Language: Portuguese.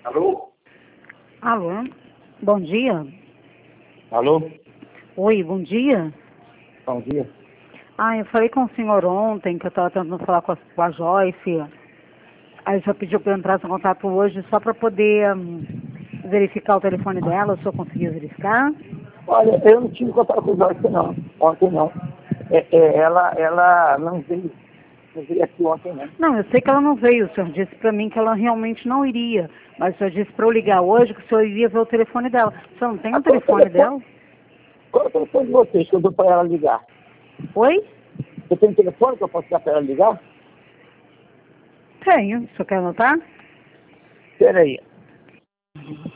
Alô? Alô? Bom dia. Alô? Oi, bom dia. Bom dia. Eu falei com o senhor ontem que eu estava tentando falar com a Joyce. Aí o senhor pediu para eu entrar em contato hoje só para poder verificar o telefone dela. O senhor conseguiu verificar? Olha, eu não tive contato com o Jorge não. Ontem não. Ela não veio aqui ontem não. Não, eu sei que ela não veio. O senhor disse para mim que ela realmente não iria. Mas o senhor disse para eu ligar hoje que o senhor iria ver o telefone dela. O senhor não tem o telefone dela? Qual é o telefone de vocês que eu dou para ela ligar? Oi? Você tem um telefone que eu posso dar para ela ligar? Tenho. O senhor quer anotar? Espera aí.